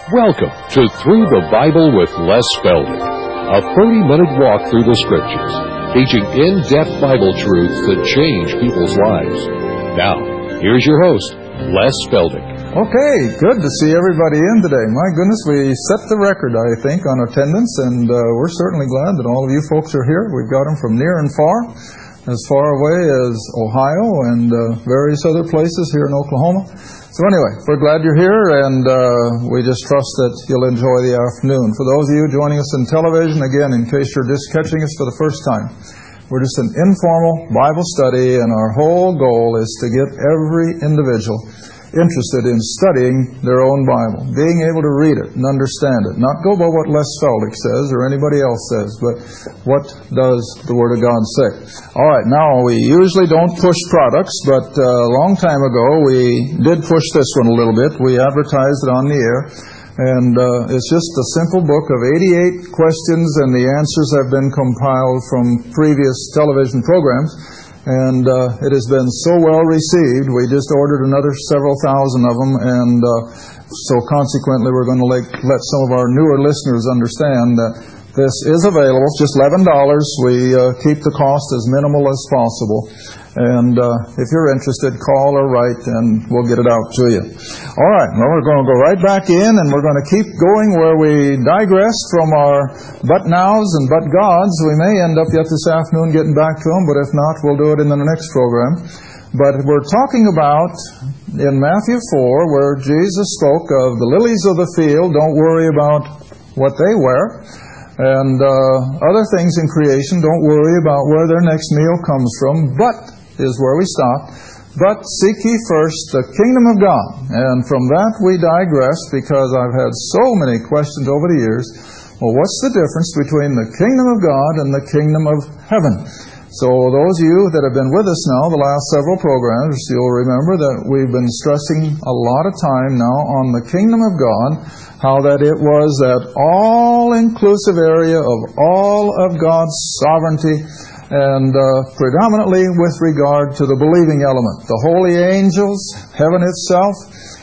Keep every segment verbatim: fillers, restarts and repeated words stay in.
Welcome to Through the Bible with Les Feldick, a thirty-minute walk through the Scriptures, teaching in-depth Bible truths that change people's lives. Now, here's your host, Les Feldick. Okay, good to see everybody in today. My goodness, we set the record, I think, on attendance, and uh, we're certainly glad that all of you folks are here. We've got them from near and far, as far away as Ohio and uh, various other places here in Oklahoma. So anyway, we're glad you're here, and uh, we just trust that you'll enjoy the afternoon. For those of you joining us in television, again, in case you're just catching us for the first time, we're just an informal Bible study, and our whole goal is to get every individual interested in studying their own Bible, being able to read it and understand it, not go by what Les Feldick says or anybody else says, but what does the Word of God say. All right, now we usually don't push products, but uh, a long time ago we did push this one a little bit. We advertised it on the air, and uh, it's just a simple book of eighty-eight questions, and the answers have been compiled from previous television programs. And uh, it has been so well received, we just ordered another several thousand of them, and uh, so consequently we're going to let, let some of our newer listeners understand that this is available, just eleven dollars. We uh, keep the cost as minimal as possible. And uh, if you're interested, call or write, and we'll get it out to you. All right, well, we're going to go right back in, and we're going to keep going where we digressed from our but nows and but gods. We may end up yet this afternoon getting back to them, but if not, we'll do it in the next program. But we're talking about, in Matthew four, where Jesus spoke of the lilies of the field, don't worry about what they wear. And uh, other things in creation, don't worry about where their next meal comes from, but is where we stop. But seek ye first the kingdom of God. And from that we digress, because I've had so many questions over the years. Well, what's the difference between the kingdom of God and the kingdom of heaven? So those of you that have been with us now the last several programs, you'll remember that we've been stressing a lot of time now on the kingdom of God, how that it was that all-inclusive area of all of God's sovereignty, and uh, predominantly with regard to the believing element, the holy angels, heaven itself,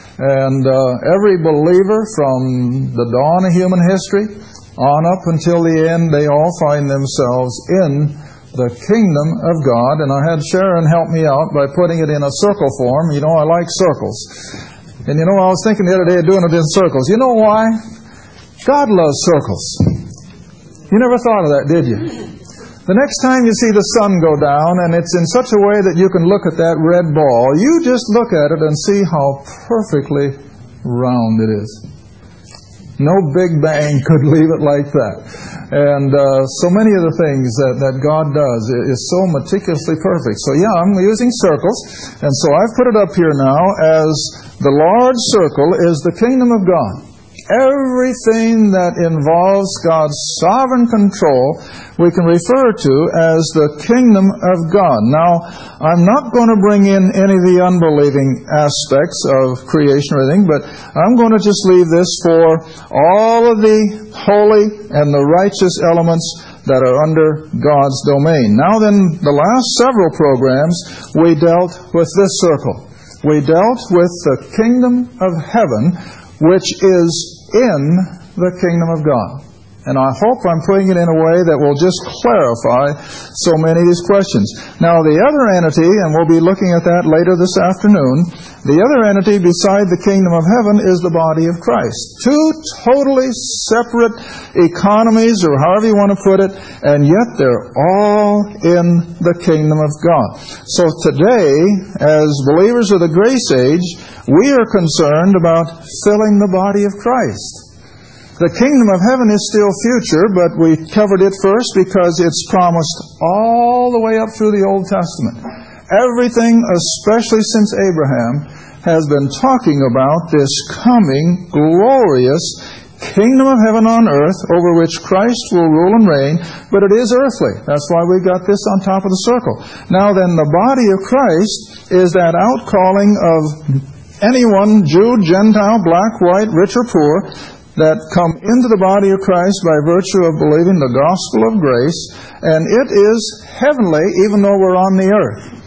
and uh, every believer from the dawn of human history on up until the end, they all find themselves in the kingdom of God. And I had Sharon help me out by putting it in a circle form. You know, I like circles. And you know, I was thinking the other day of doing it in circles. You know why? God loves circles. You never thought of that, did you? The next time you see the sun go down, and it's in such a way that you can look at that red ball, you just look at it and see how perfectly round it is. No Big Bang could leave it like that. And uh, so many of the things that, that God does is so meticulously perfect. So yeah, I'm using circles. And so I've put it up here now as the large circle is the kingdom of God. Everything that involves God's sovereign control we can refer to as the kingdom of God. Now, I'm not going to bring in any of the unbelieving aspects of creation or anything, but I'm going to just leave this for all of the holy and the righteous elements that are under God's domain. Now then, the last several programs, we dealt with this circle. We dealt with the kingdom of heaven, which is in the kingdom of God. And I hope I'm putting it in a way that will just clarify so many of these questions. Now, the other entity, and we'll be looking at that later this afternoon, the other entity beside the kingdom of heaven is the body of Christ. Two totally separate economies, or however you want to put it, and yet they're all in the kingdom of God. So today, as believers of the grace age, we are concerned about filling the body of Christ. The kingdom of heaven is still future, but we covered it first because it's promised all the way up through the Old Testament. Everything, especially since Abraham, has been talking about this coming glorious kingdom of heaven on earth over which Christ will rule and reign, but it is earthly. That's why we got this on top of the circle. Now then, the body of Christ is that outcalling of anyone, Jew, Gentile, black, white, rich or poor, that come into the body of Christ by virtue of believing the gospel of grace, and it is heavenly even though we're on the earth.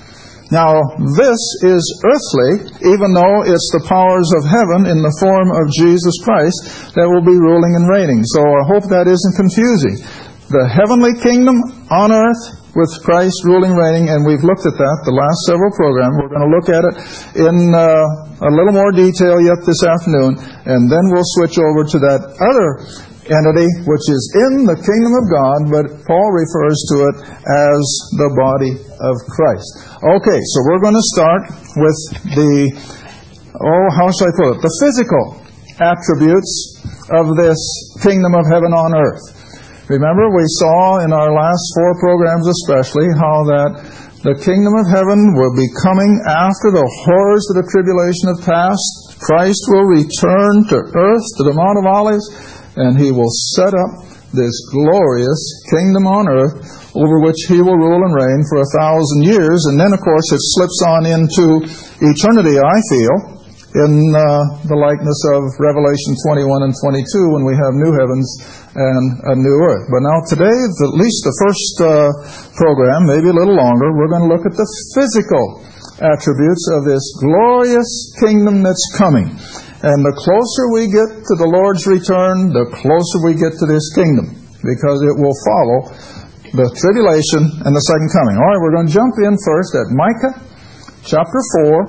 Now, this is earthly, even though it's the powers of heaven in the form of Jesus Christ that will be ruling and reigning. So I hope that isn't confusing. The heavenly kingdom on earth with Christ ruling, reigning, and we've looked at that the last several programs. We're going to look at it in uh, a little more detail yet this afternoon, and then we'll switch over to that other entity which is in the kingdom of God, but Paul refers to it as the body of Christ. Okay, so we're going to start with the, oh, how should I put it, the physical attributes of this kingdom of heaven on earth. Remember, we saw in our last four programs especially how that the kingdom of heaven will be coming after the horrors of the tribulation have passed. Christ will return to earth, to the Mount of Olives, and He will set up this glorious kingdom on earth over which He will rule and reign for a thousand years. And then, of course, it slips on into eternity, I feel, in uh, the likeness of Revelation twenty-one and twenty-two when we have new heavens and a new earth. But now today, at least the first uh, program, maybe a little longer, we're going to look at the physical attributes of this glorious kingdom that's coming. And the closer we get to the Lord's return, the closer we get to this kingdom, because it will follow the tribulation and the second coming. All right, we're going to jump in first at Micah chapter four,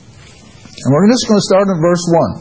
and we're just going to start in verse one.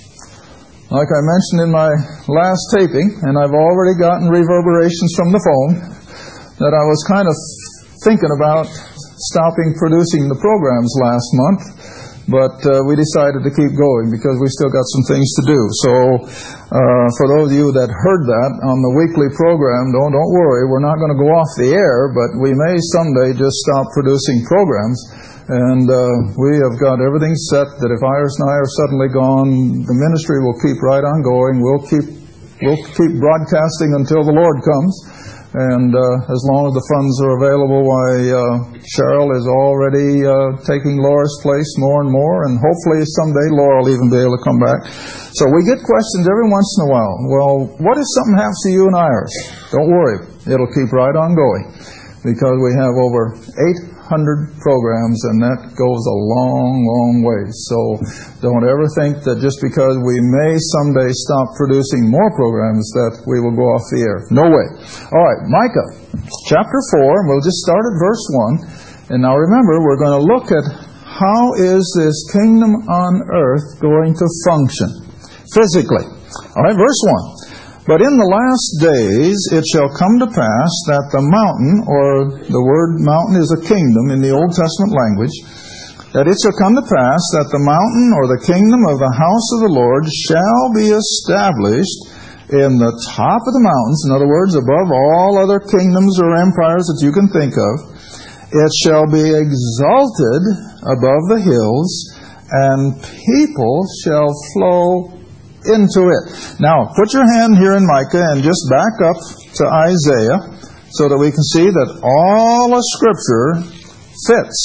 Like I mentioned in my last taping, and I've already gotten reverberations from the phone, that I was kind of thinking about stopping producing the programs last month. But uh, we decided to keep going because we still got some things to do. So uh, for those of you that heard that on the weekly program, don't don't worry, we're not going to go off the air, but we may someday just stop producing programs. And uh, we have got everything set that if Iris and I are suddenly gone, the ministry will keep right on going. We'll keep we'll keep broadcasting until the Lord comes. And uh, as long as the funds are available, why uh, Cheryl is already uh, taking Laura's place more and more, and hopefully someday Laura will even be able to come back. So we get questions every once in a while. Well, what if something happens to you and Iris? Don't worry, it'll keep right on going, because we have over eight hundred programs, and that goes a long, long way. So don't ever think that just because we may someday stop producing more programs that we will go off the air. No way. All right, Micah chapter four, and we'll just start at verse one. And now remember, we're going to look at how is this kingdom on earth going to function physically. All right, verse one. But in the last days it shall come to pass that the mountain, or the word mountain is a kingdom in the Old Testament language, that it shall come to pass that the mountain or the kingdom of the house of the Lord shall be established in the top of the mountains. In other words, above all other kingdoms or empires that you can think of. It shall be exalted above the hills, and people shall flow into it. Now, put your hand here in Micah and just back up to Isaiah so that we can see that all of Scripture fits.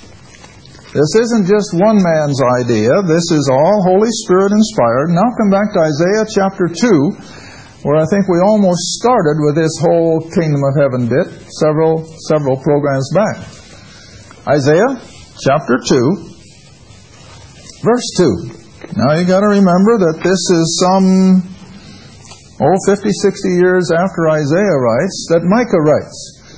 This isn't just one man's idea. This is all Holy Spirit inspired. Now come back to Isaiah chapter two, where I think we almost started with this whole kingdom of heaven bit several, several programs back. Isaiah chapter two, verse two. Now you got to remember that this is some, oh, fifty, sixty years after Isaiah writes, that Micah writes.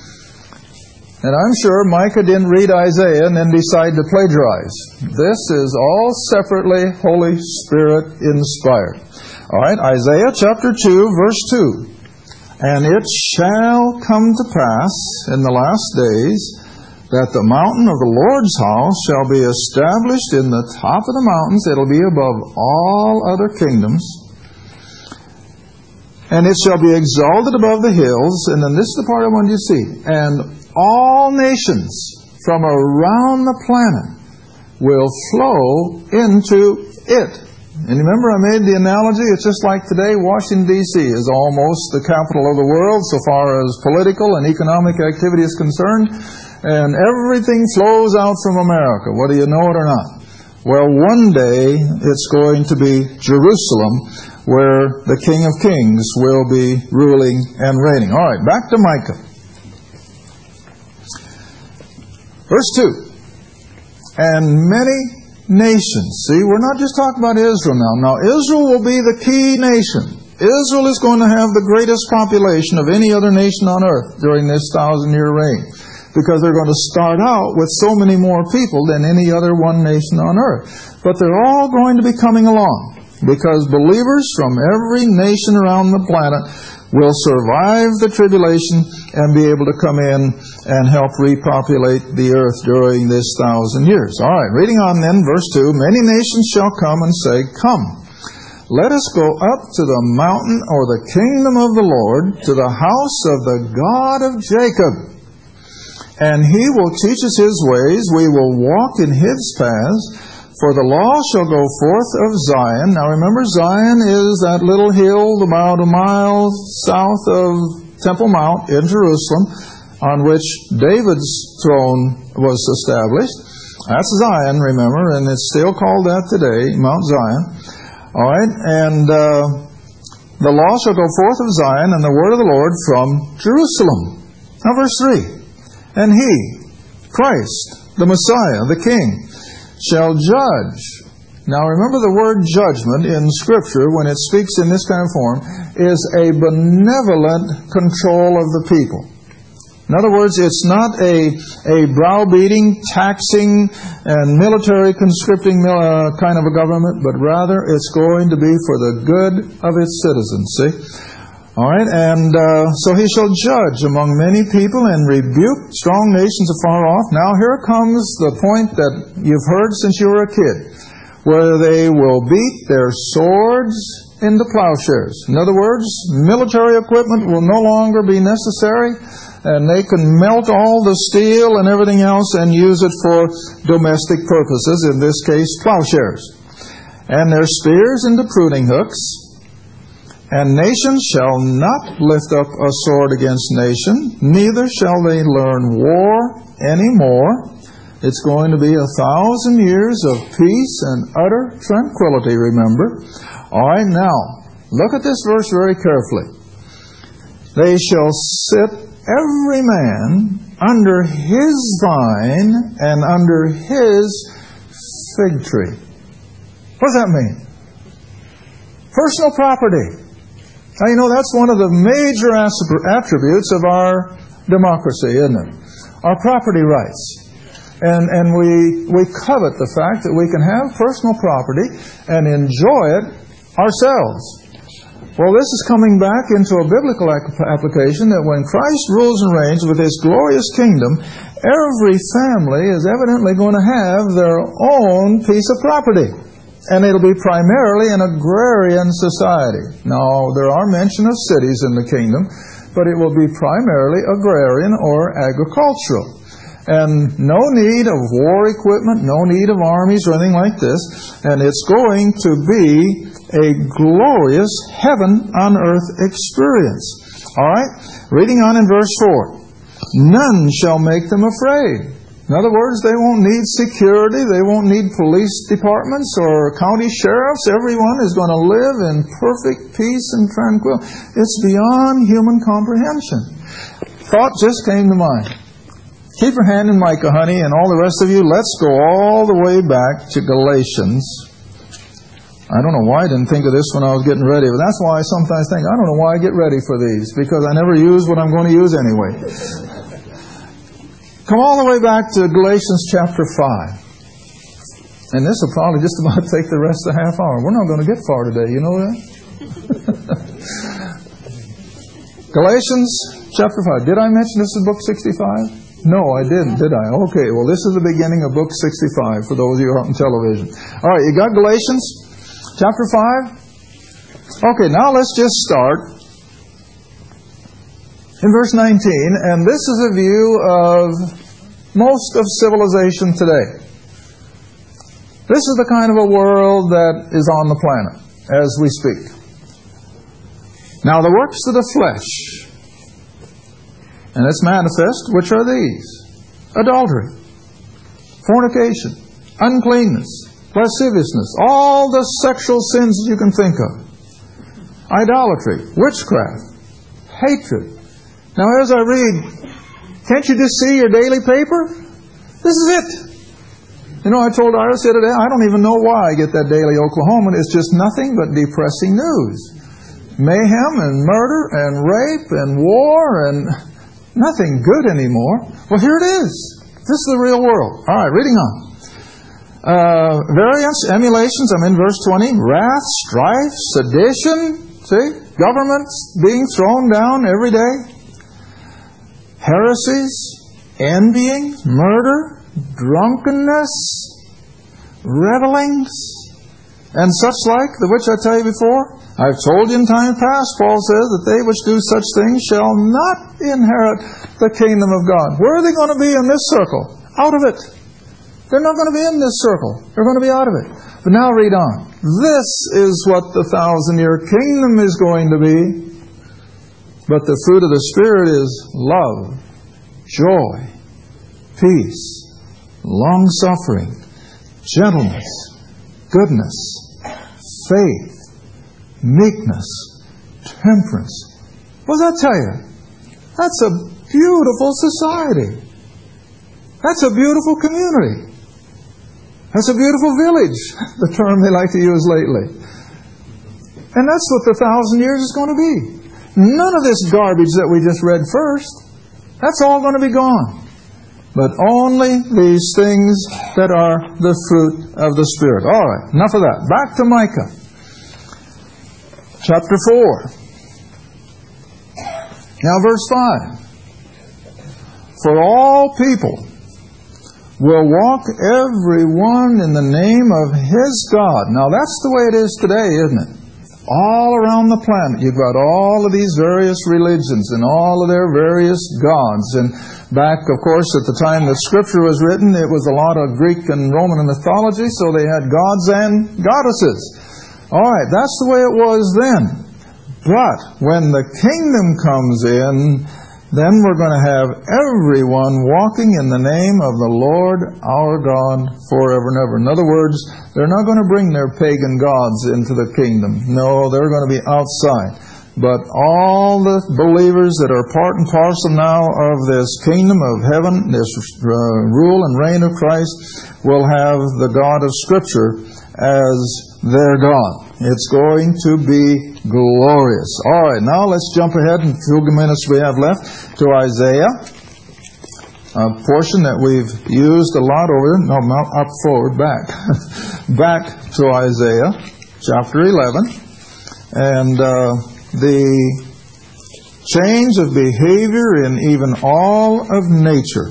And I'm sure Micah didn't read Isaiah and then decide to plagiarize. This is all separately Holy Spirit inspired. All right, Isaiah chapter two, verse two. And it shall come to pass in the last days that the mountain of the Lord's house shall be established in the top of the mountains. It'll be above all other kingdoms. And it shall be exalted above the hills. And then this is the part I wanted you to see. And all nations from around the planet will flow into it. And remember, I made the analogy, it's just like today, Washington, D C is almost the capital of the world so far as political and economic activity is concerned. And everything flows out from America, whether you know it or not. Well, one day it's going to be Jerusalem, where the King of Kings will be ruling and reigning. All right, back to Micah. Verse two. and many nations. See, we're not just talking about Israel now. Now, Israel will be the key nation. Israel is going to have the greatest population of any other nation on earth during this thousand-year reign, because they're going to start out with so many more people than any other one nation on earth. But they're all going to be coming along, because believers from every nation around the planet will survive the tribulation and be able to come in and help repopulate the earth during this thousand years. All right, reading on then, verse two, many nations shall come and say, Come, let us go up to the mountain or the kingdom of the Lord, to the house of the God of Jacob. And He will teach us His ways, we will walk in His paths. For the law shall go forth of Zion. Now remember, Zion is that little hill about a mile south of Temple Mount in Jerusalem, on which David's throne was established. That's Zion, remember, and it's still called that today, Mount Zion. All right, and uh, the law shall go forth of Zion, and the word of the Lord from Jerusalem. Now verse three, and He, Christ, the Messiah, the King, shall judge. Now remember, the word judgment in Scripture, when it speaks in this kind of form, is a benevolent control of the people. In other words, it's not a, a browbeating, taxing, and military conscripting uh, kind of a government, but rather it's going to be for the good of its citizens. See? All right, and uh, so He shall judge among many people and rebuke strong nations afar off. Now here comes the point that you've heard since you were a kid, where they will beat their swords into plowshares. In other words, military equipment will no longer be necessary, and they can melt all the steel and everything else and use it for domestic purposes, in this case plowshares. And their spears into pruning hooks. And nation shall not lift up a sword against nation, neither shall they learn war any more. It's going to be a thousand years of peace and utter tranquility, remember. All right, now, look at this verse very carefully. They shall sit every man under his vine and under his fig tree. What does that mean? Personal property. Now, you know, that's one of the major attributes of our democracy, isn't it? Our property rights. And and we we covet the fact that we can have personal property and enjoy it ourselves. Well, this is coming back into a biblical application that when Christ rules and reigns with His glorious kingdom, every family is evidently going to have their own piece of property. And it'll be primarily an agrarian society. Now, there are mention of cities in the kingdom, but it will be primarily agrarian or agricultural. And no need of war equipment, no need of armies or anything like this. And it's going to be a glorious heaven on earth experience. All right? Reading on in verse four. None shall make them afraid. In other words, they won't need security, they won't need police departments or county sheriffs. Everyone is going to live in perfect peace and tranquility. It's beyond human comprehension. Thought just came to mind. Keep your hand in Micah, honey, and all the rest of you, let's go all the way back to Galatians. I don't know why I didn't think of this when I was getting ready, but that's why I sometimes think, I don't know why I get ready for these, because I never use what I'm going to use anyway. Come all the way back to Galatians chapter five. And this will probably just about take the rest of the half hour. We're not going to get far today, you know that? Galatians chapter five. Did I mention this is book sixty-five? No, I didn't, did I? Okay, well this is the beginning of book sixty-five for those of you who are on television. All right, you got Galatians chapter five? Okay, now let's just start in verse nineteen, and this is a view of most of civilization today. This is the kind of a world that is on the planet as we speak. Now the works of the flesh, and it's manifest, which are these: adultery, fornication, uncleanness, lasciviousness, all the sexual sins you can think of, idolatry, witchcraft, hatred. Now as I read, can't you just see your daily paper? This is it. You know, I told Iris the other day, I don't even know why I get that daily Oklahoman. It's just nothing but depressing news. Mayhem and murder and rape and war and nothing good anymore. Well, here it is. This is the real world. All right, reading on. Uh, variance, emulations, I'm in verse twenty. Wrath, strife, sedition. See? Governments being thrown down every day. Heresies, envying, murder, drunkenness, revelings, and such like, the which I tell you before. I've told you in time past, Paul says, that they which do such things shall not inherit the kingdom of God. Where are they going to be in this circle? Out of it. They're not going to be in this circle. They're going to be out of it. But now read on. This is what the thousand-year kingdom is going to be. But the fruit of the Spirit is love, joy, peace, long-suffering, gentleness, goodness, faith, meekness, temperance. What does that tell you? That's a beautiful society. That's a beautiful community. That's a beautiful village, the term they like to use lately. And that's what the thousand years is going to be. None of this garbage that we just read first. That's all going to be gone. But only these things that are the fruit of the Spirit. All right, enough of that. Back to Micah. Chapter four. Now verse five. For all people will walk every one in the name of his God. Now that's the way it is today, isn't it? All around the planet, you've got all of these various religions and all of their various gods. And back, of course, at the time that Scripture was written, it was a lot of Greek and Roman mythology, so they had gods and goddesses. All right, that's the way it was then. But when the kingdom comes in, then we're going to have everyone walking in the name of the Lord our God forever and ever. In other words, they're not going to bring their pagan gods into the kingdom. No, they're going to be outside. But all the believers that are part and parcel now of this kingdom of heaven, this uh, rule and reign of Christ, will have the God of Scripture as their God. It's going to be glorious. All right, now let's jump ahead in the few minutes we have left to Isaiah, a portion that we've used a lot over. No, not up forward, back. Back to Isaiah, chapter eleven. And uh, the change of behavior in even all of nature.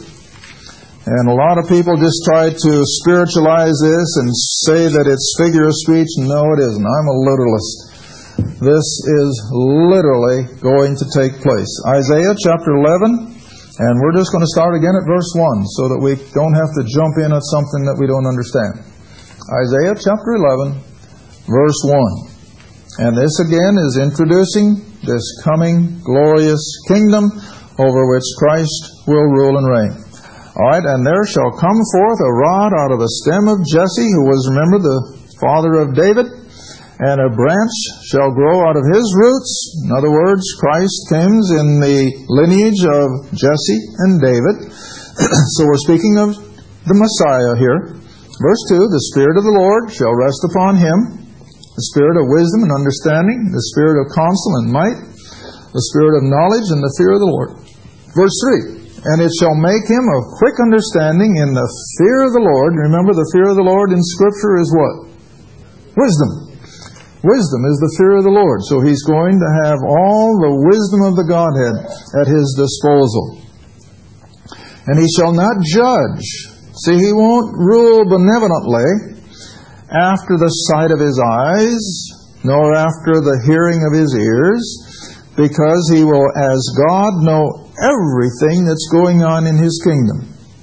And a lot of people just try to spiritualize this and say that it's figure of speech. No, it isn't. I'm a literalist. This is literally going to take place. Isaiah chapter eleven, and we're just going to start again at verse one so that we don't have to jump in at something that we don't understand. Isaiah chapter eleven, verse one. And this again is introducing this coming glorious kingdom over which Christ will rule and reign. All right, and there shall come forth a rod out of the stem of Jesse, who was, remember, the father of David, and a branch shall grow out of his roots. In other words, Christ comes in the lineage of Jesse and David. So we're speaking of the Messiah here. Verse two, the Spirit of the Lord shall rest upon him, the Spirit of wisdom and understanding, the Spirit of counsel and might, the Spirit of knowledge and the fear of the Lord. Verse three, and it shall make him of quick understanding in the fear of the Lord. Remember, the fear of the Lord in Scripture is what? Wisdom. Wisdom is the fear of the Lord. So he's going to have all the wisdom of the Godhead at his disposal. And he shall not judge. See, he won't rule benevolently after the sight of his eyes, nor after the hearing of his ears, because he will, as God, know everything that's going on in his kingdom.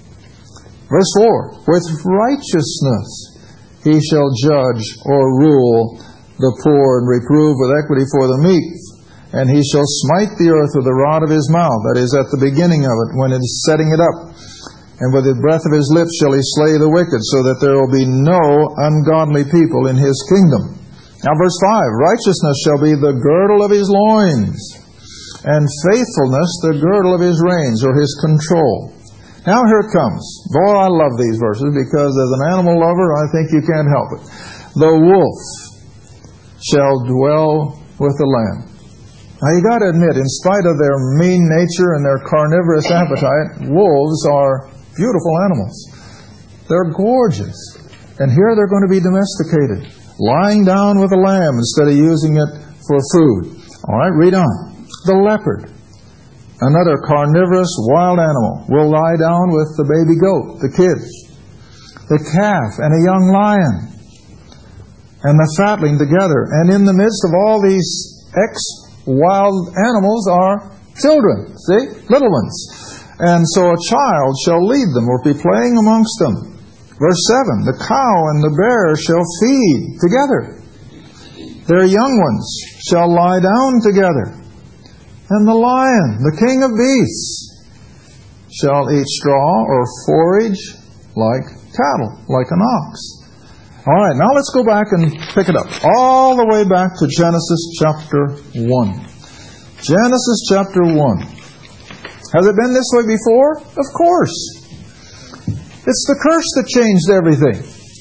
Verse four, with righteousness he shall judge or rule the poor and reprove with equity for the meek. And he shall smite the earth with the rod of his mouth, that is, at the beginning of it, when it is setting it up. And with the breath of his lips shall he slay the wicked, so that there will be no ungodly people in his kingdom. Now verse five, righteousness shall be the girdle of his loins, and faithfulness the girdle of his reins, or his control. Now here it comes. Boy, I love these verses because as an animal lover, I think you can't help it. The wolf shall dwell with the lamb. Now you got to admit, in spite of their mean nature and their carnivorous appetite, wolves are beautiful animals. They're gorgeous. And here they're going to be domesticated, lying down with a lamb instead of using it for food. All right, read on. The leopard, another carnivorous wild animal, will lie down with the baby goat, the kids. The calf and a young lion and the fatling together. And in the midst of all these ex-wild animals are children, see? Little ones. And so a child shall lead them or be playing amongst them. Verse seven, the cow and the bear shall feed together. Their young ones shall lie down together. And the lion, the king of beasts, shall eat straw or forage like cattle, like an ox. All right, now let's go back and pick it up. All the way back to Genesis chapter one. Genesis chapter one. Has it been this way before? Of course. It's the curse that changed everything.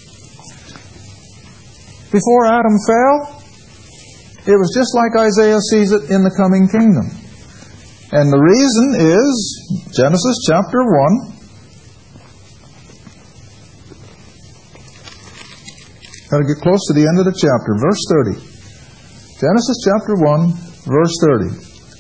Before Adam fell, it was just like Isaiah sees it in the coming kingdom. And the reason is Genesis chapter one. Got to get close to the end of the chapter. Verse thirty. Genesis chapter one, verse thirty.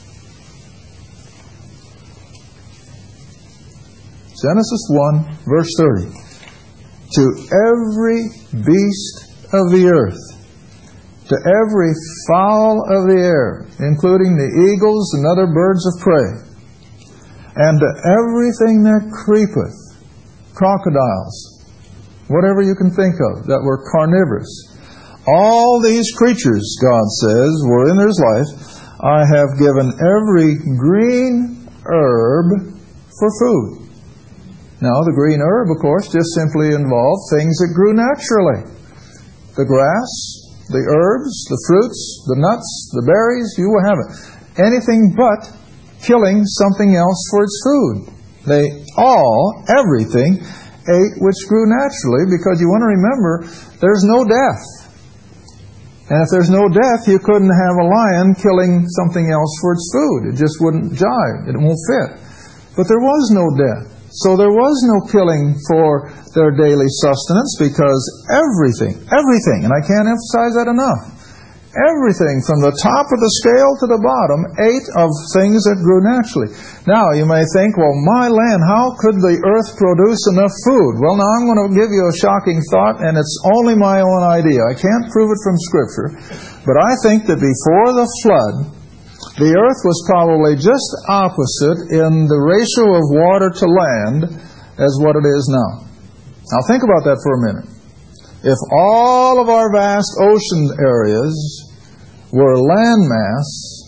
Genesis one, verse thirty. To every beast of the earth, to every fowl of the air, including the eagles and other birds of prey, and to everything that creepeth, crocodiles, whatever you can think of that were carnivorous. All these creatures, God says, were in his life. I have given every green herb for food. Now, the green herb, of course, just simply involved things that grew naturally. The grass, the herbs, the fruits, the nuts, the berries, you will have it. Anything but killing something else for its food. They all, everything, ate which grew naturally, because you want to remember, there's no death. And if there's no death, you couldn't have a lion killing something else for its food. It just wouldn't jive. It won't fit. But there was no death. So there was no killing for their daily sustenance, because everything, everything, and I can't emphasize that enough, everything from the top of the scale to the bottom ate of things that grew naturally. Now, you may think, well, my land, how could the earth produce enough food? Well, now I'm going to give you a shocking thought, and it's only my own idea. I can't prove it from Scripture, but I think that before the flood, the earth was probably just opposite in the ratio of water to land as what it is now. Now think about that for a minute. If all of our vast ocean areas were landmass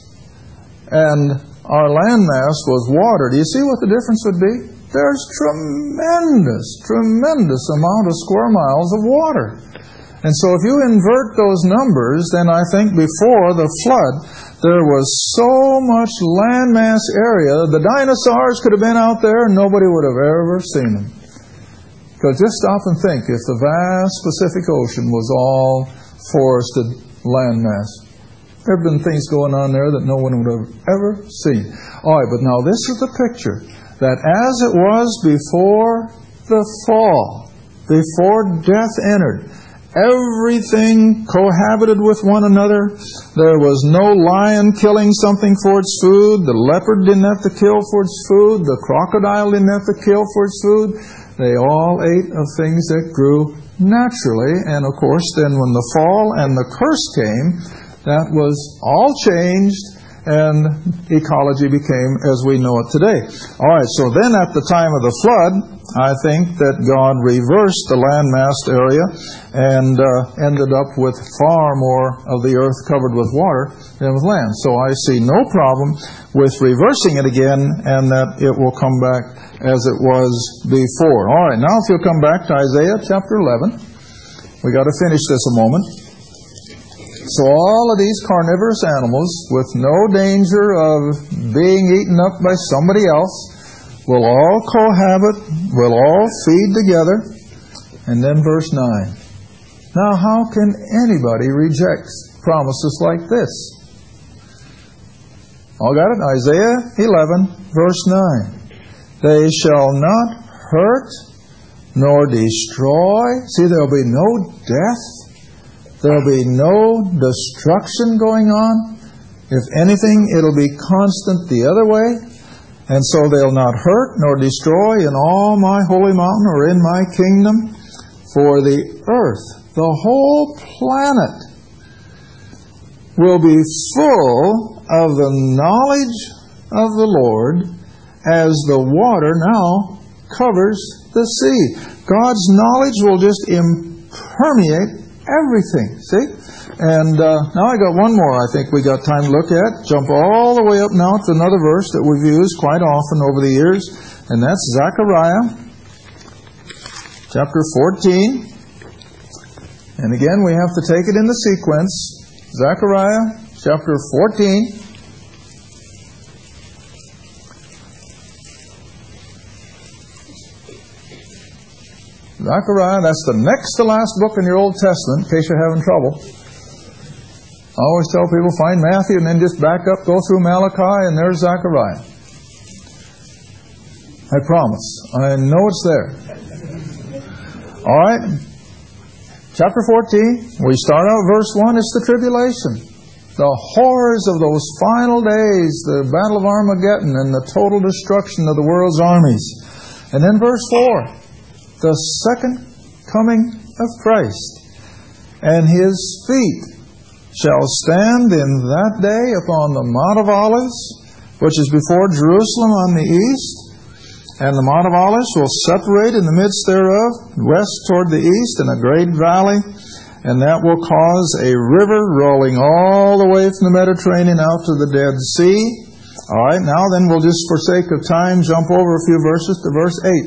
and our landmass was water, do you see what the difference would be? There's tremendous, tremendous amount of square miles of water. And so if you invert those numbers, then I think before the flood, there was so much landmass area, the dinosaurs could have been out there and nobody would have ever seen them. Because just stop and think, if the vast Pacific Ocean was all forested landmass, there have been things going on there that no one would have ever seen. All right, but now this is the picture, that as it was before the fall, before death entered, everything cohabited with one another. There was no lion killing something for its food. The leopard didn't have to kill for its food. The crocodile didn't have to kill for its food. They all ate of things that grew naturally. And of course, then when the fall and the curse came, that was all changed, and ecology became as we know it today. All right, so then at the time of the flood, I think that God reversed the landmassed area and uh, ended up with far more of the earth covered with water than with land. So I see no problem with reversing it again, and that it will come back as it was before. All right, now if you'll come back to Isaiah chapter eleven. We got to finish this a moment. So all of these carnivorous animals, with no danger of being eaten up by somebody else, will all cohabit, will all feed together. And then verse nine. Now how can anybody reject promises like this? All got it? Isaiah eleven, verse nine. They shall not hurt nor destroy. See, there'll be no death. There'll be no destruction going on. If anything, it'll be constant the other way. And so they'll not hurt nor destroy in all my holy mountain or in my kingdom. For the earth, the whole planet, will be full of the knowledge of the Lord as the water now covers the sea. God's knowledge will just impermeate everything. See? And uh, now I got one more I think we got time to look at. Jump all the way up now to another verse that we've used quite often over the years, and that's Zechariah chapter fourteen. And again, we have to take it in the sequence. Zechariah chapter fourteen. Zechariah, that's the next to last book in your Old Testament, in case you're having trouble. I always tell people, find Matthew and then just back up, go through Malachi, and there's Zechariah. I promise. I know it's there. All right. Chapter fourteen, we start out verse one, it's the tribulation. The horrors of those final days, the battle of Armageddon and the total destruction of the world's armies. And then verse four, the second coming of Christ, and His feet shall stand in that day upon the Mount of Olives, which is before Jerusalem on the east. And the Mount of Olives will separate in the midst thereof, west toward the east, in a great valley, and that will cause a river rolling all the way from the Mediterranean out to the Dead Sea. All right, now then we'll just, for sake of time, jump over a few verses to verse eight.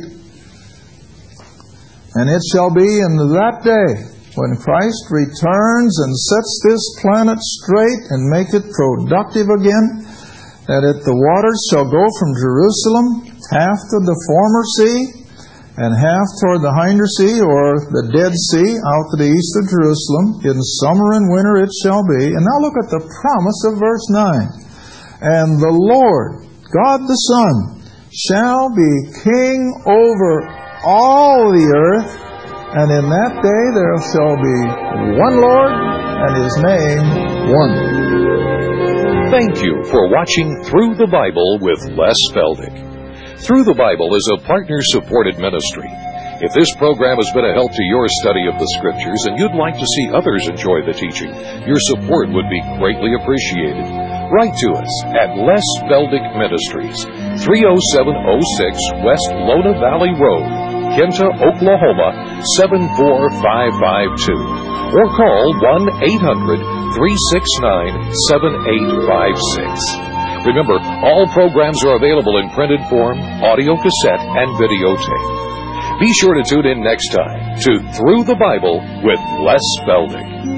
And it shall be in that day, when Christ returns and sets this planet straight and make it productive again, that it, the waters shall go from Jerusalem, half to the former sea, and half toward the hinder sea, or the Dead Sea, out to the east of Jerusalem. In summer and winter it shall be. And now look at the promise of verse nine. And the Lord, God the Son, shall be king over all the earth, and in that day there shall be one Lord, and His name one. Thank you for watching Through the Bible with Les Feldick. Through the Bible is a partner-supported ministry. If this program has been a help to your study of the Scriptures and you'd like to see others enjoy the teaching, your support would be greatly appreciated. Write to us at Les Feldick Ministries, three oh seven oh six West Lona Valley Road, Kinta, Oklahoma, seven four five five two. Or call one eight hundred, three six nine, seven eight five six. Remember, all programs are available in printed form, audio cassette, and videotape. Be sure to tune in next time to Through the Bible with Les Feldick.